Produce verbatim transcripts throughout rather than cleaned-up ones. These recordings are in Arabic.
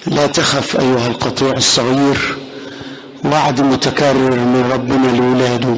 لا تخف أيها القطيع الصغير، وعد متكرر من ربنا لولاده.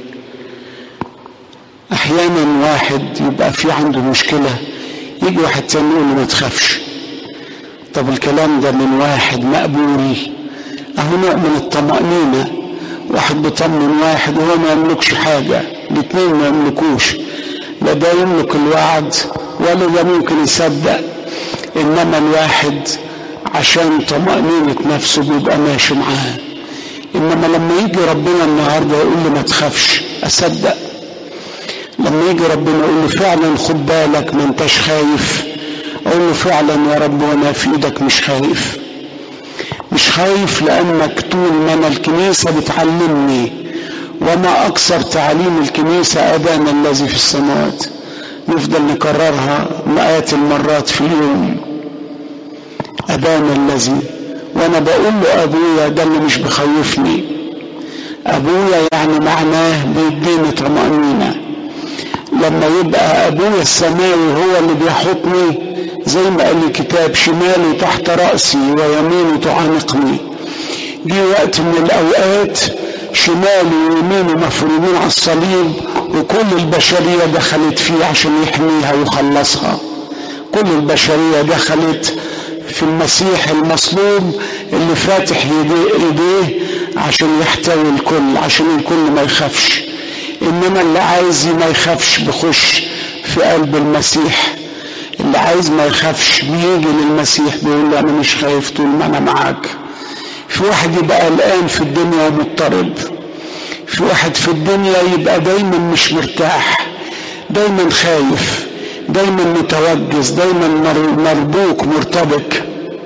أحيانا واحد يبقى في عنده مشكلة، يجي واحد تاني يقول له ما تخافش. طب الكلام ده من واحد مقبول، أهو نوع من الطمأنينة. واحد بيطمن واحد وهو ما يملكش حاجة، الاثنين ما يملكوش، لا ده يملك الوعد ولا ده ممكن يصدق. إنما الواحد عشان طمأنينة نفسه بيبقى ماشي معاه. إنما لما يجي ربنا النهارده يقول لي ما تخافش، أصدق. لما يجي ربنا يقول له فعلا خد بالك ما انتش خايف، اقول له فعلا يا رب وانا في ايدك مش خايف. مش خايف لانك طول ما انا الكنيسه بتعلمني، وما اكثر تعليم الكنيسه ابانا الذي في السماوات، نفضل نكررها مئات المرات في اليوم. ابانا الذي، وانا بقول له ابويا، ده اللي مش بخوفني. ابويا يعني معناه بيديني طمأنينة. لما يبقى ابويا السماوي هو اللي بيحطني، زي ما قال الكتاب شماله تحت رأسي ويمينه تعانقني. جه وقت من الاوقات شماله ويمينه مفروضين على الصليب، وكل البشرية دخلت فيه عشان يحميها ويخلصها. كل البشرية دخلت في المسيح المصلوب اللي فاتح ايديه عشان يحتوي الكل، عشان الكل ما يخافش. انما اللي عايز ما يخافش بخش في قلب المسيح. اللي عايز ما يخافش بيجي للمسيح بيقول له انا مش خايف طول ما انا معاك. في واحد يبقى قلقان في الدنيا ومضطرب، في واحد في الدنيا يبقى دايما مش مرتاح، دايما خايف، دايما متوجس، دايما مربوك مرتبك.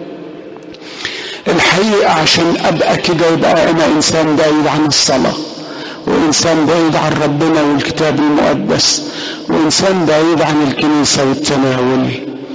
الحقيقة عشان ابقى كده يبقى انا انسان بعيد عن الصلاة، وإنسان بعيد عن ربنا والكتاب المقدس، وإنسان بعيد عن الكنيسة والتناول.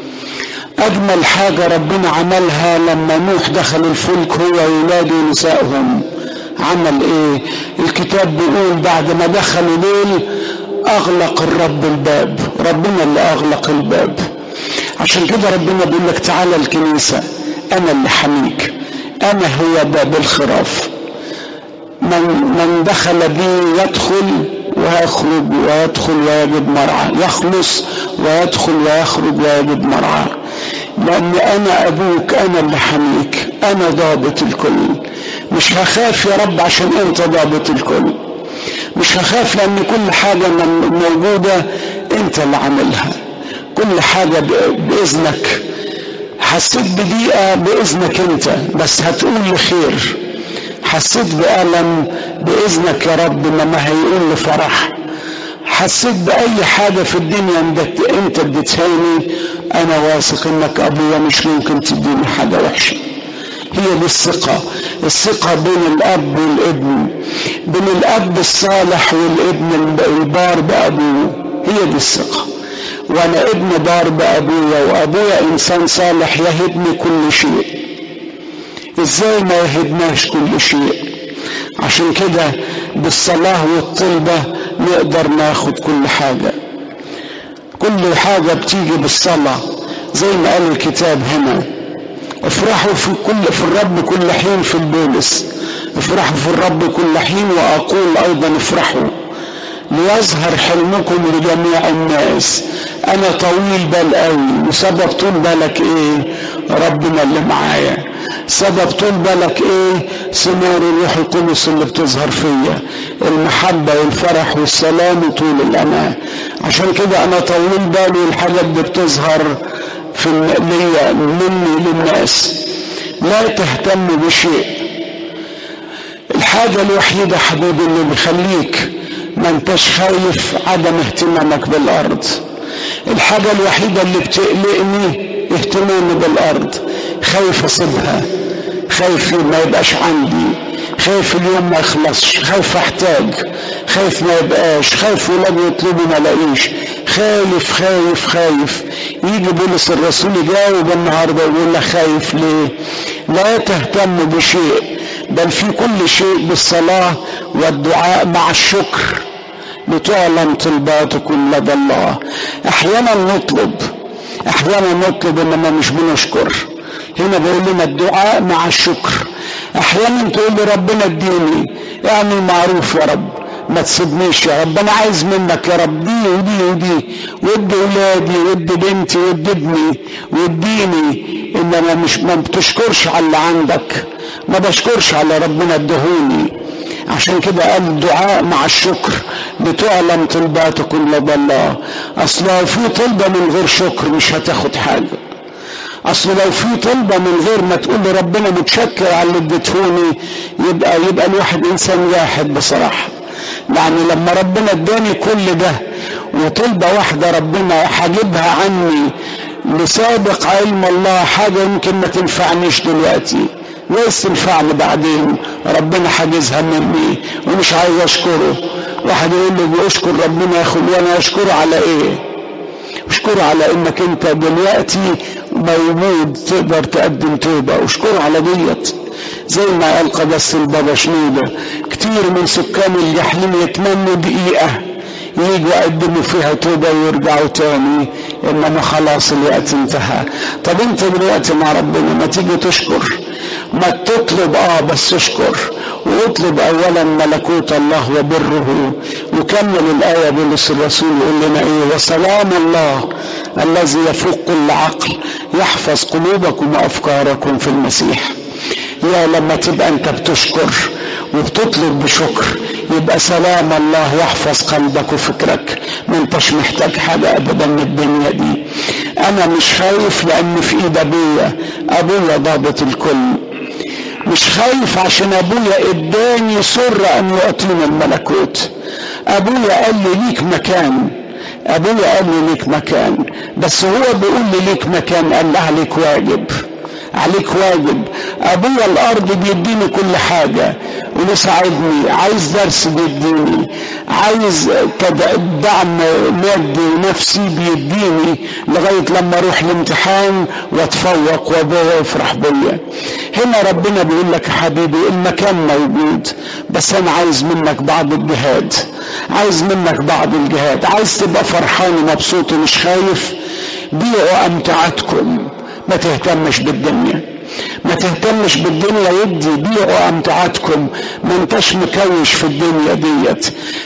أجمل حاجة ربنا عملها لما نوح دخل الفلك هو وولاده ونسائهم، عمل إيه؟ الكتاب بيقول بعد ما دخلوا دول أغلق الرب الباب. ربنا اللي أغلق الباب. عشان كده ربنا بيقول لك تعالى الكنيسة، أنا اللي حميك، أنا هو باب الخراف. من, من دخل بي يدخل ويخرج ويدخل ويجد مرعى، يخلص ويدخل ويخرج ويجد مرعى. لأن أنا أبوك، أنا اللي حميك، أنا ضابط الكل. مش هخاف يا رب عشان أنت ضابط الكل، مش هخاف لأن كل حاجة موجودة أنت اللي عاملها، كل حاجة بإذنك. حسيت بضيقة بإذنك أنت، بس هتقول لي خير. حسيت بألم بإذنك يا رب، لما هيقول لي فرح. حسيت بأي حاجة في الدنيا أنت اديتهاني، أنا واثق إنك أبويا مش ممكن تديني حاجة وحشة. هي دي الثقة، الثقة بين الأب والابن، بين الأب الصالح والابن البار بأبوه. هي دي الثقة. وأنا ابن بار بأبويا، وأبويا إنسان صالح يهبني كل شيء. ازاي ما يهدناش كل شيء؟ عشان كده بالصلاة والطلبة نقدر ناخد كل حاجة. كل حاجة بتيجي بالصلاة، زي ما قال الكتاب هنا افرحوا في كل في الرب كل حين. في البولس افرحوا في الرب كل حين، واقول ايضا افرحوا ليظهر حلمكم لجميع الناس. انا طويل بال قوي، وسبب طول بالك ايه؟ ربنا اللي معايا. سبب طول بالك ايه؟ ثمار الروح القدس اللي بتظهر فيا، المحبة والفرح والسلام وطول الأمان. عشان كده انا طويل بالي، والحاجات دي بتظهر في ليا مني للناس. لا تهتم بشيء. الحاجة الوحيدة حبيبي اللي بيخليك ما انتش خايف عدم اهتمامك بالارض. الحاجة الوحيدة اللي بتقلقني اهتمامي بالارض. خايف اسيبها، خايف ما يبقاش عندي، خايف اليوم ما يخلصش، خايف احتاج، خايف ما يبقاش، خايف ولادي يطلبوا ما لاقيش. خايف خايف خايف. يجي بولس الرسول يجاوب النهارده يقول لك خايف ليه؟ لا تهتم بشيء، بل في كل شيء بالصلاة والدعاء مع الشكر لتعلم طلباتكم لدى الله. احيانا نطلب، احيانا نطلب انما مش بنشكر. هنا بيقول لنا الدعاء مع الشكر. احيانا تقول لي ربنا اديني، اعمل معروف يا رب، ما تسيبنيش يا رب، انا عايز منك يا رب دي ودي ودي، ودي ولادي ودي بنتي ودي ابني واديني. انما مش ما بتشكرش على اللي عندك، ما بشكرش على ربنا ادهوني. عشان كده قال الدعاء مع الشكر بتعلم طلباتكم لدى الله. اصل لو في طلبه من غير شكر مش هتاخد حاجه. اصل لو في طلبه من غير ما تقول لربنا متشكر على اللي اديتهوني، يبقى يبقى الواحد انسان واحد بصراحه. يعني لما ربنا اداني كل ده وطلبه واحده ربنا حاجبها عني لسابق علم الله، حاجه يمكن ما تنفعنيش دلوقتي ويس تنفعني بعدين، ربنا حاجزها مني ومش عايز اشكره. واحد يقول لي بيشكر ربنا يا اخي، وانا اشكره على ايه؟ اشكره على انك انت دلوقتي موجود تقدر تقدم توبه، اشكره على ديت. زي ما قال قدس البابا شنودة، كتير من سكان الجحيم يتمنوا دقيقه ييجوا يقدموا فيها توبه ويرجعوا تاني، انما خلاص الوقت انتهى. طب انت دلوقتي مع ربنا ما تيجي تشكر، ما تطلب اه بس اشكر، واطلب اولا ملكوت الله وبره. وكمل الايه بولس الرسول يقول لنا ايه؟ وسلام الله الذي يفوق كل عقل يحفظ قلوبكم وافكاركم في المسيح. يا لما تبقى انت بتشكر وبتطلب بشكر، يبقى سلام الله يحفظ قلبك وفكرك، ما انتش محتاج حاجة ابدا من الدنيا دي. انا مش خايف لان في ايد ابويا، ابويا ضابط الكل. مش خايف عشان ابويا اداني سر ان يعطيني الملكوت. ابويا قال لي ليك مكان، ابويا قال لي ليك مكان، بس هو بيقول لي ليك مكان، قال لي عليك واجب، عليك واجب. ابويا الارض بيديني كل حاجة ويساعدني، عايز درس بيديني، عايز دعم مادي ونفسي بيديني لغاية لما اروح الامتحان واتفوق وابويا يفرح بيا. هنا ربنا بيقول لك يا حبيبي المكان موجود، بس انا عايز منك بعض الجهاد، عايز منك بعض الجهاد. عايز تبقى فرحان ومبسوط ومش خايف؟ بيعوا امتعتكم، ما تهتمش بالدنيا، ما تهتمش بالدنيا. يدي بيعوا امتعتكم، ما انتش مكوش في الدنيا ديت.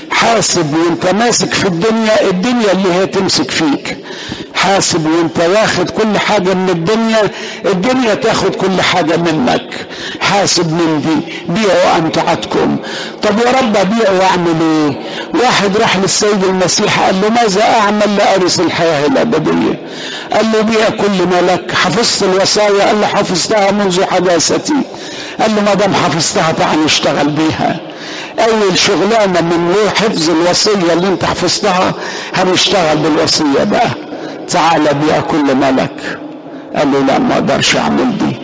حاسب وانت ماسك في الدنيا، الدنيا اللي هي تمسك فيك. حاسب وانت واخد كل حاجة من الدنيا، الدنيا تاخد كل حاجة منك. حاسب من دي. بيعوا امتعتكم. طب يا رب ابيع واعمل ايه؟ واحد راح للسيد المسيح قال له ماذا اعمل لارث الحياة الابدية؟ قال له بيع كل ما لك. حفظت الوصايا؟ قال له حفظتها منذ حداثتي. قال له ما دام حفظتها تعال نشتغل بيها. اول شغلانه من حفظ الوصيه اللي انت حفظتها هنشتغل بالوصيه بقى. تعال بيع كل ما لك. قال له لا ما اقدرش اعمل دي.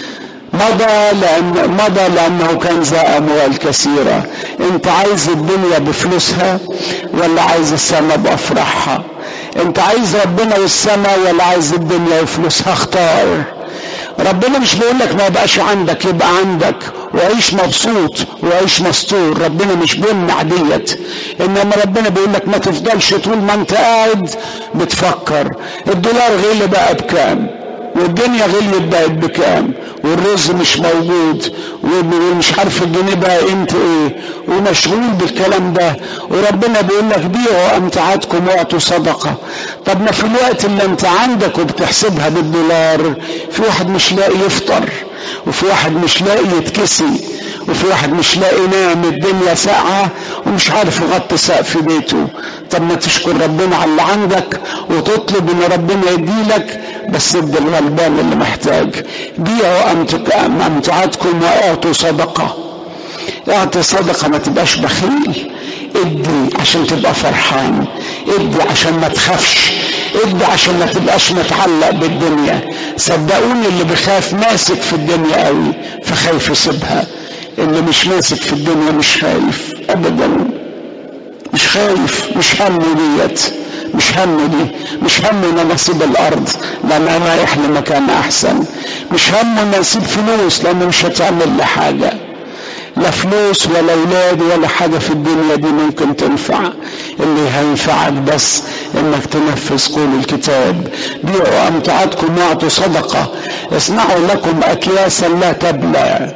مضى لأن مضى لأنه كان ذا أموال كثيرة. أنت عايز الدنيا بفلوسها ولا عايز السماء بأفراحها؟ أنت عايز ربنا والسماء ولا عايز الدنيا وفلوسها؟ اختار. ربنا مش بيقول لك ما يبقاش عندك، يبقى عندك وعيش مبسوط وعيش مستور. ربنا مش بيمنع ديت، انما ربنا بيقول لك ما تفضلش طول ما انت قاعد بتفكر الدولار غلي بقى بكام، والدنيا غليت بقت بكام، والرز مش موجود، ومش عارف الجنيه بقى قيمته ايه، ومشغول بالكلام ده. وربنا بيقول لك بيعوا امتعتكم واعطوا صدقه. طب ما في الوقت اللي انت عندك وبتحسبها بالدولار، في واحد مش لاقي يفطر، وفي واحد مش لاقي يتكسي، وفي واحد مش لاقي ينام، الدنيا ساقعه ومش عارف يغطي سقف بيته. طب ما تشكر ربنا على اللي عندك وتطلب ان ربنا يديلك، بس ادي الغلبان اللي محتاج. بيعوا امتعتكم واعطوا صدقه. اعطي صدقه، ما تبقاش بخيل. ادي عشان تبقى فرحان، ادي عشان ما تخافش، ادي عشان ما تبقاش متعلق بالدنيا. صدقوني اللي بخاف ماسك في الدنيا قوي فخايف يسيبها. اللي مش ماسك في الدنيا مش خايف ابدا، مش خايف، مش همه ديت، مش همه دي، مش همه ان انا اسيب الارض لان انا رايح لمكان احسن، مش همه ان اسيب فلوس لانه مش هتعمل لي حاجه. لا فلوس ولا اولاد ولا حاجة في الدنيا دي ممكن تنفع. اللي هينفعك بس انك تنفذ قول الكتاب. بيعوا امتعتكم واعطوا صدقة، اصنعوا لكم اكياسا لا تبلى.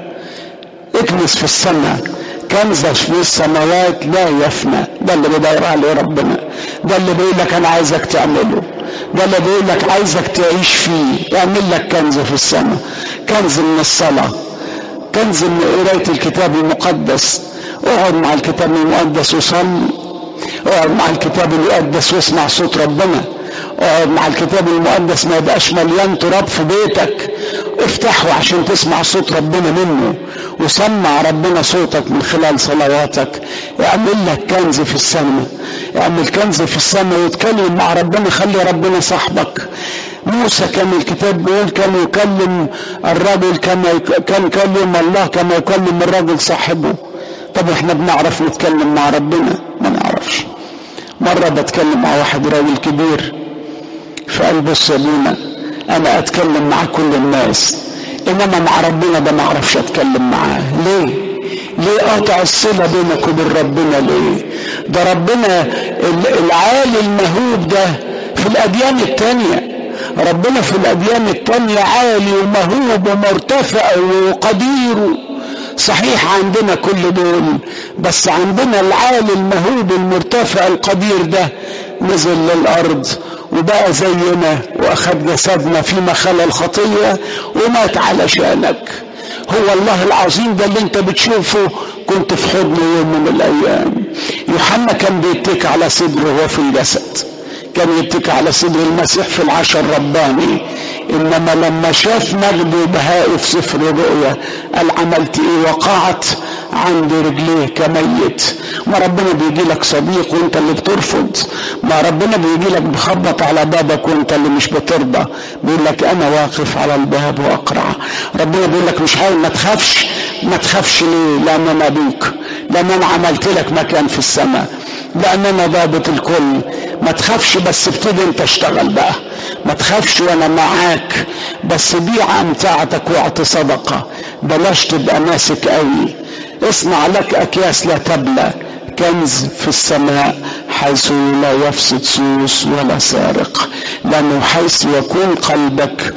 اكنس في السماء كنزك في السماوات لا يفنى. ده اللي بيدور عليه ربنا، ده اللي بيقول لك انا عايزك تعمله، ده اللي بيقول لك عايزك تعيش فيه. اعمل لك كنز في السماء، كنز من الصلاة، كنز من قراية الكتاب المقدس. اقعد مع الكتاب المقدس وصلي، اقعد مع الكتاب المقدس واسمع صوت ربنا، اقعد مع الكتاب المقدس ما يبقاش مليان تراب في بيتك، افتحه عشان تسمع صوت ربنا منه، وسمع ربنا صوتك من خلال صلواتك. اعمل لك كنز في السماء، اعمل كنز في السماء واتكلم مع ربنا، خلي ربنا صاحبك. موسى كان الكتاب بيقول كان يكلم الرجل كما كان يكلم الله كما يكلم الرجل صاحبه. طب احنا بنعرف نتكلم مع ربنا؟ ما نعرفش. مرة بتكلم مع واحد راجل كبير فقال بص يا ابونا انا اتكلم مع كل الناس انما مع ربنا ده ما اعرفش اتكلم معاه. ليه؟ ليه قاطع الصلة بينك وبين ربنا؟ ليه؟ ده ربنا العالي المهوب ده في الاديان التانية، ربنا في الاديان التانية عالي ومهوب ومرتفع وقدير. صحيح عندنا كل دول، بس عندنا العالي المهوب المرتفع القدير ده نزل للارض وبقى زينا واخد جسدنا فيما خلا الخطية ومات علشانك. هو الله العظيم ده اللي انت بتشوفه كنت في حضنه يوم من الايام. يوحنا كان بيتكي على صدره وهو في الجسد، كان يتكي على صدر المسيح في العشاء الرباني، انما لما شاف مجده وبهائه في سفر الرؤيا قال عملت ايه؟ وقعت عند رجليه كميت. ما ربنا بيجي لك صديق وانت اللي بترفض، ما ربنا بيجي لك بخبط على بابك وانت اللي مش بترضى، بيقول لك انا واقف على الباب واقرع. ربنا بيقول لك مش عايز، ما تخافش. ما تخافش ليه؟ لان انا ابوك، لان انا عملت لك مكان في السماء، لان انا ضابط الكل. ما تخافش بس ابتدي انت اشتغل بقى. ما تخافش وانا معاك، بس بيع امتعتك واعطي صدقة، بلاش تبقى ماسك قوي. اصنع لك اكياس لا تبلى، كنز في السماء حيث لا يفسد سوس ولا سارق. لانه حيث يكون قلبك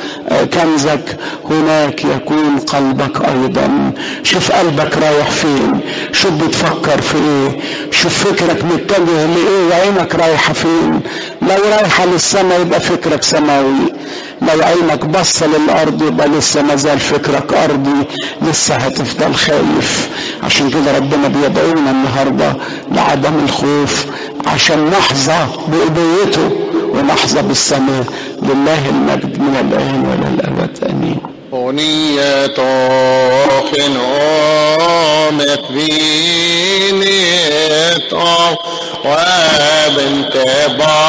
كنزك هناك يكون قلبك ايضا. شوف قلبك رايح فين، شوف بتفكر في ايه، شوف فكرك متجه لايه وعينك رايحة فين. لو رايحة للسماء يبقى فكرك سماوي، لو عينك بص للارض يبقى لسه مازال فكرك ارضي، لسه هتفضل خايف. عشان كده ربنا بيدعونا النهارده لعدم الخوف عشان نحظى بأبوته ونحظى بالسماء. لله المجد من الآن ولا الأبد آمين. أغنية خنومت بيني وبنت